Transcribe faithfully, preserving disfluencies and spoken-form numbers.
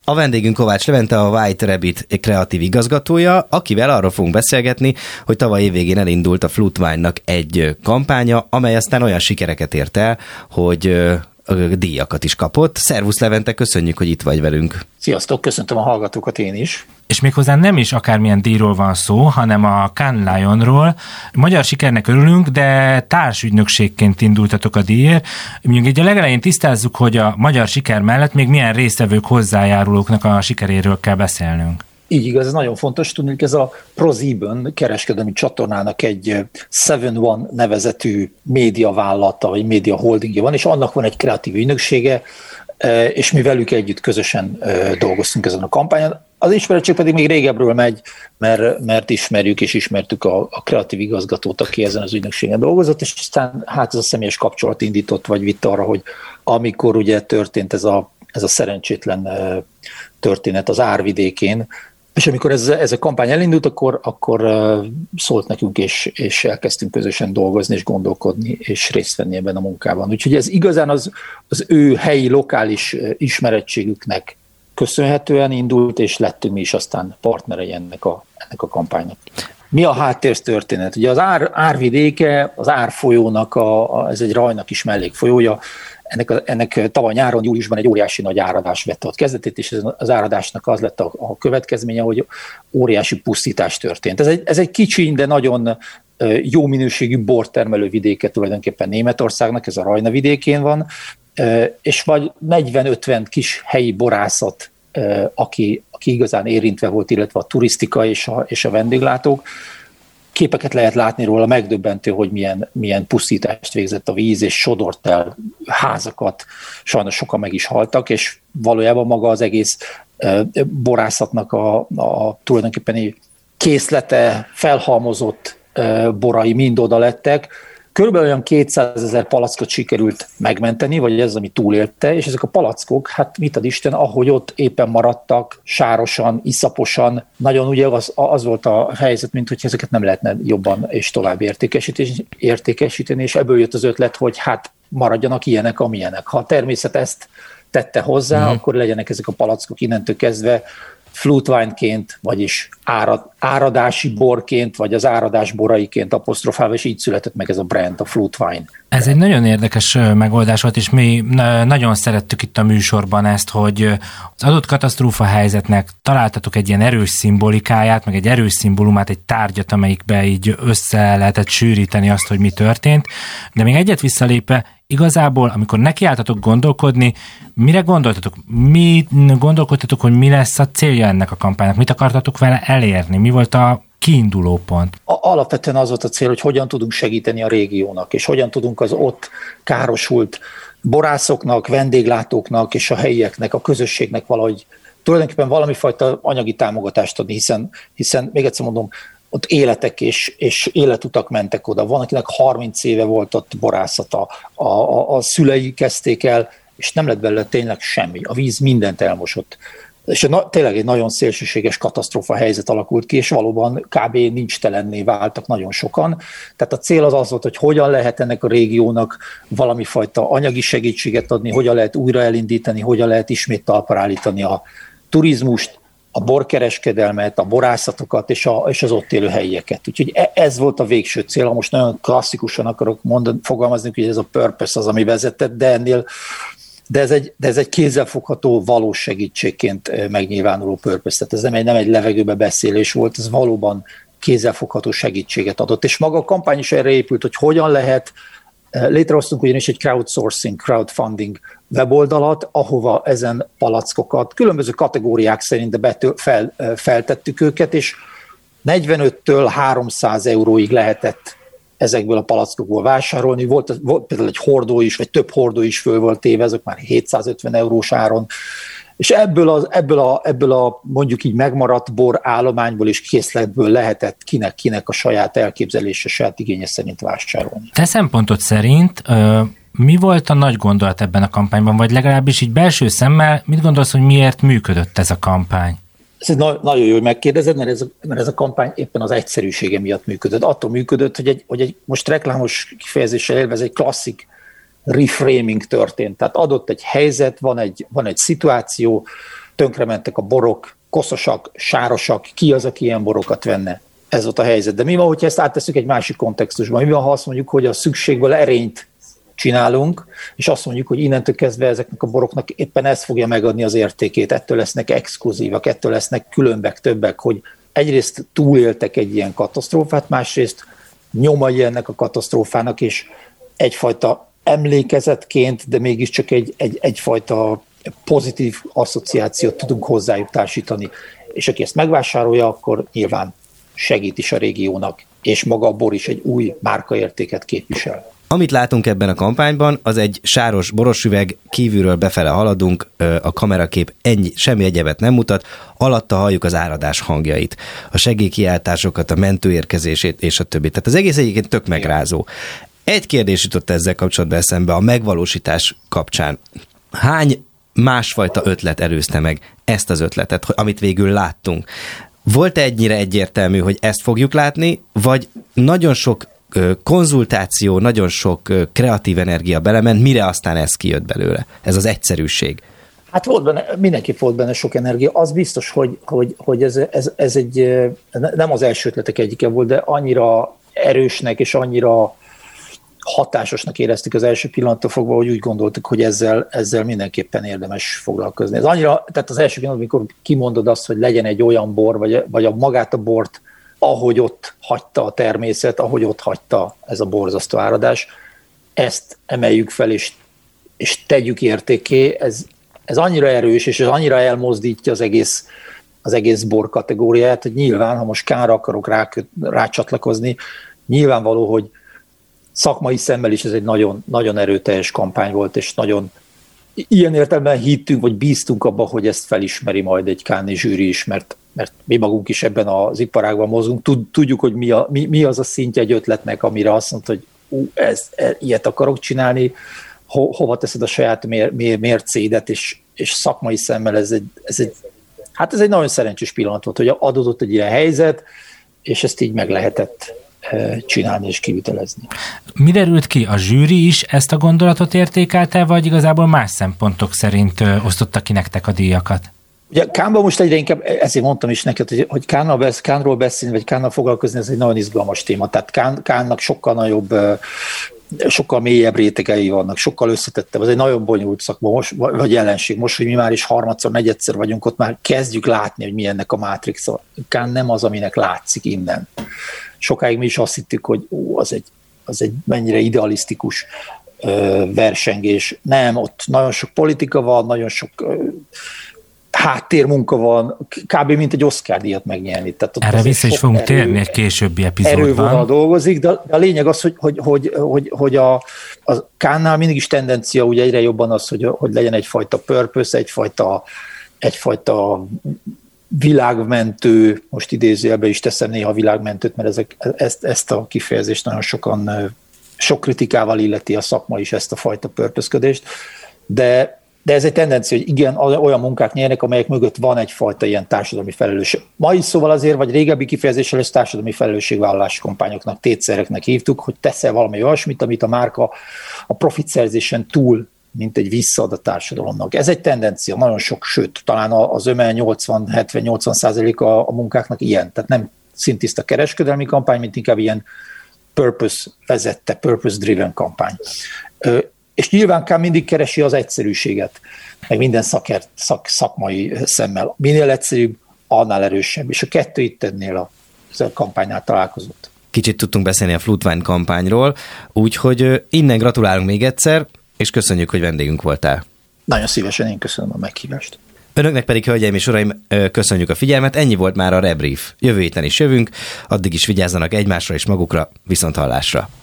A vendégünk Kovács Levente, a White Rabbit kreatív igazgatója, akivel arról fogunk beszélgetni, hogy tavaly évvégén elindult a Flutewine-nak egy kampánya, amely aztán olyan sikereket ért el, hogy díjakat is kapott. Szervusz Levente, köszönjük, hogy itt vagy velünk. Sziasztok, köszöntöm a hallgatókat én is. És méghozzá nem is akármilyen díjról van szó, hanem a Cannes Lionról. Magyar sikernek örülünk, de társügynökségként indultatok a díjért. Mondjuk így a legelején tisztázzuk, hogy a magyar siker mellett még milyen résztvevők, hozzájárulóknak a sikeréről kell beszélnünk. Így igaz, ez nagyon fontos tudni, hogy ez a ProSieben kereskedelmi csatornának egy Seven One nevezetű médiavállalata, vagy média holdingja van, és annak van egy kreatív ügynöksége, és mi velük együtt közösen dolgoztunk ezen a kampányon. Az ismeretség pedig még régebbről megy, mert, mert ismerjük és ismertük a, a kreatív igazgatót, aki ezen az ügynökségen dolgozott, és aztán hát ez a személyes kapcsolat indított, vagy vitt arra, hogy amikor ugye történt ez a, ez a szerencsétlen történet az Árvidékén, és amikor ez, ez a kampány elindult, akkor, akkor szólt nekünk, és, és elkezdtünk közösen dolgozni, és gondolkodni, és részt venni ebben a munkában. Úgyhogy ez igazán az, az ő helyi, lokális ismerettségüknek köszönhetően indult, és lettünk mi is aztán partnerei ennek a, ennek a kampánynak. Mi a háttértörténet? Ugye az Ár, Árvidéke, az Árfolyónak, a, a, ez egy Rajnak is mellékfolyója, ennek, a, ennek tavaly nyáron, júliusban egy óriási nagy áradás vette ott kezdetét, és az áradásnak az lett a, a következménye, hogy óriási pusztítás történt. Ez egy, ez egy kicsi, de nagyon jó minőségű bortermelő vidéke tulajdonképpen Németországnak, ez a Rajna vidékén van, és vagy negyven-ötven kis helyi borászat, aki, aki igazán érintve volt, illetve a turisztika és a, és a vendéglátók. Képeket lehet látni róla, megdöbbentő, hogy milyen, milyen pusztítást végzett a víz, és sodort el házakat, sajnos sokan meg is haltak, és valójában maga az egész borászatnak a, a tulajdonképpen készlete, felhalmozott borai mind oda lettek. Körülbelül olyan kétszázezer palackot sikerült megmenteni, vagy ez, ami túlélte, és ezek a palackok, hát mit ad Isten, ahogy ott éppen maradtak, sárosan, iszaposan, nagyon ugye az, az volt a helyzet, mint hogy ezeket nem lehetne jobban és tovább értékesíteni, értékesíteni, és ebből jött az ötlet, hogy hát maradjanak ilyenek, amilyenek. Ha a természet ezt tette hozzá, mm. akkor legyenek ezek a palackok innentől kezdve Flutewine-ként, vagyis árad, áradási borként, vagy az áradás boraiként apostrofálva, és így született meg ez a brand, a Flutewine. Ez egy nagyon érdekes megoldás volt, és mi nagyon szerettük itt a műsorban ezt, hogy az adott katasztrófa helyzetnek találtatok egy ilyen erős szimbolikáját, meg egy erős szimbólumát, egy tárgyat, amelyikbe így össze lehetett sűríteni azt, hogy mi történt, de még egyet visszalépve, igazából, amikor nekiálltatok gondolkodni, mire gondoltatok? Mi gondolkodtatok, hogy mi lesz a célja ennek a kampánynak? Mit akartatok vele elérni? Mi volt a kiinduló pont? Alapvetően az volt a cél, hogy hogyan tudunk segíteni a régiónak, és hogyan tudunk az ott károsult borászoknak, vendéglátóknak és a helyieknek, a közösségnek valahogy tulajdonképpen valami fajta anyagi támogatást adni, hiszen, hiszen még egyszer mondom, ott életek és, és életutak mentek oda. Van, akinek harminc éve volt ott borászata, a, a, a szülei kezdték el, és nem lett belőle tényleg semmi. A víz mindent elmosott. És na, tényleg egy nagyon szélsőséges katasztrófa helyzet alakult ki, és valóban kb. Nincs telenné váltak nagyon sokan. Tehát a cél az az volt, hogy hogyan lehet ennek a régiónak valami fajta anyagi segítséget adni, hogyan lehet újra elindítani, hogyan lehet ismét talpra állítani a turizmust, a borkereskedelmet, a borászatokat és, a, és az ott élő helyieket. Úgyhogy ez volt a végső cél. Most nagyon klasszikusan akarok mondani, fogalmazni, hogy ez a purpose az, ami vezetett, de ennél de ez egy, de ez egy kézzelfogható, valós segítségként megnyilvánuló purpose. Tehát ez nem egy, nem egy levegőbe beszélés volt, ez valóban kézzelfogható segítséget adott. És maga a kampány is erre épült, hogy hogyan lehet. Létrehoztunk ugyanis egy crowdsourcing, crowdfunding weboldalat, ahova ezen palackokat különböző kategóriák szerint de betől, fel, feltettük őket, és negyvenöttől háromszáz euróig lehetett ezekből a palackokból vásárolni. Volt, volt például egy hordó is, vagy több hordó is föl volt téve, ezek már hétszázötven eurós áron. És ebből a, ebből, a, ebből a mondjuk így megmaradt bor állományból és készletből lehetett kinek-kinek a saját elképzelése, saját igénye szerint vásárolni. Te szempontod szerint ö, mi volt a nagy gondolat ebben a kampányban, vagy legalábbis így belső szemmel mit gondolsz, hogy miért működött ez a kampány? Ez na- nagyon jó, hogy megkérdezed, mert ez, a, mert ez a kampány éppen az egyszerűsége miatt működött. Attól működött, hogy egy, hogy egy most reklámos kifejezéssel élve ez egy klasszik reframing történt. Tehát adott egy helyzet, van egy, van egy szituáció, tönkrementek a borok, koszosak, sárosak, ki az, aki ilyen borokat venne? Ez volt a helyzet. De mi van, hogyha ezt áttesszük egy másik kontextusban? Mi van, ha azt mondjuk, hogy a szükségből erényt csinálunk, és azt mondjuk, hogy innentől kezdve ezeknek a boroknak éppen ez fogja megadni az értékét, ettől lesznek exkluzívak, ettől lesznek különbek, többek, hogy egyrészt túléltek egy ilyen katasztrófát, másrészt nyomai ennek a katasztrófának, és egyfajta emlékezetként, de mégiscsak egy, egy, egyfajta pozitív asszociációt tudunk hozzájuk társítani. És aki ezt megvásárolja, akkor nyilván segít is a régiónak, és maga a bor is egy új márkaértéket képvisel. Amit látunk ebben a kampányban, az egy sáros borosüveg, kívülről befele haladunk, a kamerakép ennyi, semmi egyebet nem mutat, alatta halljuk az áradás hangjait, a segélykiáltásokat, a mentőérkezését és a többi. Tehát az egész egyébként tök megrázó. Egy kérdés jutott ezzel kapcsolatban eszembe a megvalósítás kapcsán. Hány másfajta ötlet előzte meg ezt az ötletet, amit végül láttunk? Volt ennyire egyértelmű, hogy ezt fogjuk látni, vagy nagyon sok konzultáció, nagyon sok kreatív energia belement, mire aztán ez kijött belőle? Ez az egyszerűség. Hát volt benne, mindenki volt benne sok energia. Az biztos, hogy, hogy, hogy ez, ez, ez egy, nem az első ötletek egyike volt, de annyira erősnek és annyira hatásosnak éreztük az első pillanattól fogva, hogy úgy gondoltuk, hogy ezzel, ezzel mindenképpen érdemes foglalkozni. Ez annyira, tehát az első pillanat, amikor kimondod azt, hogy legyen egy olyan bor, vagy, vagy a magát a bort, ahogy ott hagyta a természet, ahogy ott hagyta ez a borzasztó áradás, ezt emeljük fel, és, és tegyük értéké, ez, ez annyira erős, és ez annyira elmozdítja az egész, az egész bor kategóriát, hogy nyilván, ha most Cannesra akarok rá, rácsatlakozni, nyilvánvaló, hogy szakmai szemmel is ez egy nagyon, nagyon erőteljes kampány volt, és nagyon ilyen értelemben hittünk, vagy bíztunk abba, hogy ezt felismeri majd egy Cannes-i zsűri is, mert, mert mi magunk is ebben az iparágban mozgunk, tudjuk, hogy mi, a, mi, mi az a szintje egy ötletnek, amire azt mondta, hogy ú, ez, ez, ilyet akarok csinálni, ho, hova teszed a saját mér, mér, mércédet, és, és szakmai szemmel ez egy, ez egy, hát ez egy nagyon szerencsés pillanat volt, hogy adódott egy ilyen helyzet, és ezt így meg lehetett csinálni és kivitelezni. Mi derült ki? A zsűri is ezt a gondolatot értékelte, vagy igazából más szempontok szerint osztotta ki nektek a díjakat? Ugye Cannesban most egyre inkább, ezért mondtam is neked, hogy, hogy Cannesról beszélni, vagy Cannes-nal foglalkozni, ez egy nagyon izgalmas téma. Tehát Cannes-nak sokkal nagyobb, sokkal mélyebb rétegei vannak, sokkal összetettebb. Ez egy nagyon bonyolult szakma, most, vagy jelenség. Most, hogy mi már is harmadszor, negyedszer vagyunk ott, már kezdjük látni, hogy mi ennek a mátrixa. Cannes nem az, aminek látszik innen. Sokáig mi is azt hittük, hogy ó, az, egy, az egy mennyire idealisztikus ö, versengés. Nem, ott nagyon sok politika van, nagyon sok ö, háttérmunka van, kb. Mint egy Oscar-díjat megnyerni. Tehát erre vissza is fogunk erő, térni egy későbbi epizódban. Erővonal dolgozik, de a lényeg az, hogy, hogy, hogy, hogy, hogy a, a Cannes-nál mindig is tendencia ugye egyre jobban az, hogy, hogy legyen egyfajta purpose, egyfajta, egyfajta világmentő, most idézőjelben is teszem néha világmentőt, mert ezek, ezt, ezt a kifejezést nagyon sokan, sok kritikával illeti a szakma is ezt a fajta purpose-ködést, de, de ez egy tendencia, hogy igen, olyan munkák nyernek, amelyek mögött van egyfajta ilyen társadalmi felelősség. Ma is szóval azért, vagy régebbi kifejezéssel ezt társadalmi felelősségvállalási kampányoknak, tétszereknek hívtuk, hogy teszel valami olyasmit, amit a márka a profitszerzésen túl mint egy visszaad a társadalomnak. Ez egy tendencia, nagyon sok, sőt, talán az öme nyolcvan-hetven-nyolcvan százalék a, a munkáknak ilyen, tehát nem szintiszta kereskedelmi kampány, mint inkább ilyen purpose vezette, purpose-driven kampány. Ö, és nyilván Cannes mindig keresi az egyszerűséget, meg minden szakert, szak, szakmai szemmel. Minél egyszerűbb, annál erősebb, és a kettő itt ennél a, a kampánynál találkozott. Kicsit tudtunk beszélni a Flute Wine kampányról, úgyhogy innen gratulálunk még egyszer, és köszönjük, hogy vendégünk voltál. Nagyon szívesen, én köszönöm a meghívást. Önöknek pedig, hölgyeim és uraim, köszönjük a figyelmet. Ennyi volt már a Rebrief. Jövő héten is jövünk, addig is vigyázzanak egymásra és magukra, viszont hallásra.